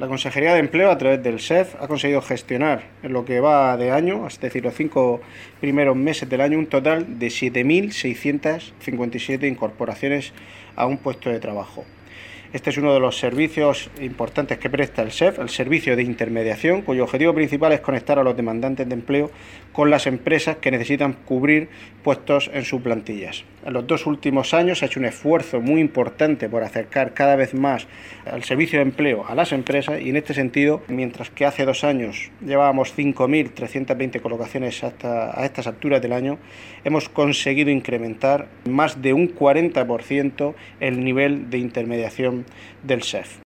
La Consejería de Empleo, a través del SEF, ha conseguido gestionar en lo que va de año, es decir, los 5 primeros meses del año, un total de 7.657 incorporaciones a un puesto de trabajo. Este es uno de los servicios importantes que presta el SEF, el servicio de intermediación, cuyo objetivo principal es conectar a los demandantes de empleo con las empresas que necesitan cubrir puestos en sus plantillas. En los 2 últimos años se ha hecho un esfuerzo muy importante por acercar cada vez más el servicio de empleo a las empresas y en este sentido, mientras que hace 2 años llevábamos 5.320 colocaciones a estas alturas del año, hemos conseguido incrementar más de un 40% el nivel de intermediación del SEF.